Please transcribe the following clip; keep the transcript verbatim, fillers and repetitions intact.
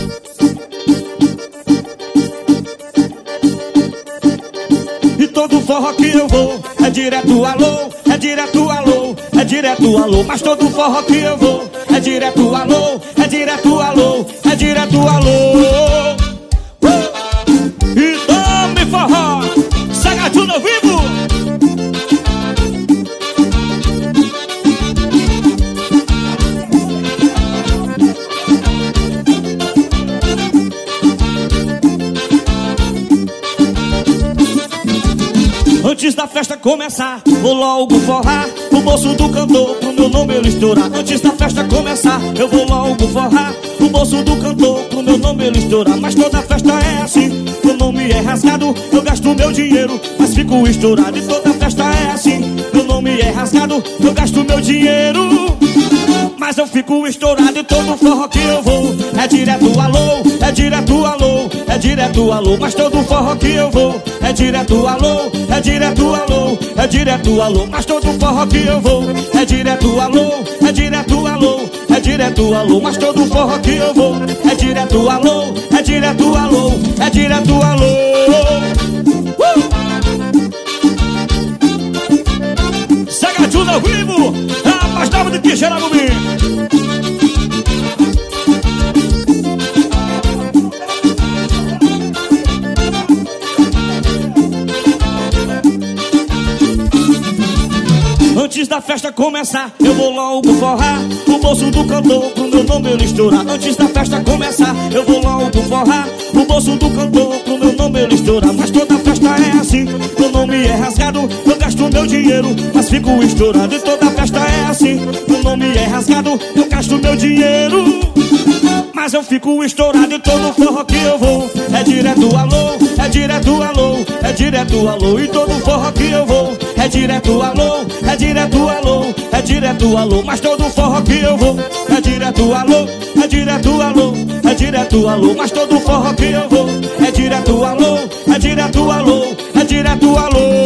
E todo forró que eu vou é direto alô, é direto alô, é direto alô. Mas todo forró que eu vou é direto alô, é direto alô, é direto alô. uh! E tome forró, Sagadinho ao vivo. Antes da festa começar, vou logo forrar o bolso do cantor pro meu nome ele estourar. Antes da festa começar, eu vou logo forrar o bolso do cantor pro meu nome ele estourar. Mas toda festa é assim, meu nome é rasgado, eu gasto meu dinheiro, mas fico estourado. E toda festa é assim, meu nome é rasgado, eu gasto meu dinheiro, mas eu fico estourado. E todo forró que eu vou é direto alô, é direto alô, é direto alô. Mas todo forró que eu vou é direto alô, é direto alô, é direto alô. Mas todo forró que eu vou é direto alô, é direto alô, é direto alô. Mas todo forró que eu vou é direto alô, é direto alô, é direto alô. uh! Sagadinho ao vivo, a mais nova de que gerar no mim. Antes da festa começar, eu vou logo forrar o bolso do cantor pro meu nome ele estourar. Antes da festa começar, eu vou logo forrar o bolso do cantor pro meu nome ele estourar. Mas toda festa é assim, meu nome é rasgado, eu gasto meu dinheiro, mas fico estourado. E toda festa é assim, meu nome é rasgado, eu gasto meu dinheiro, mas eu fico estourado. E todo forró que eu vou é direto alô, é direto alô, é direto alô. E todo forró que eu vou é direto alô, é direto alô, é direto alô. Mas todo forró que eu vou é direto alô, é direto alô, é direto alô. Mas todo forró que eu vou é direto alô, é direto alô, é direto alô.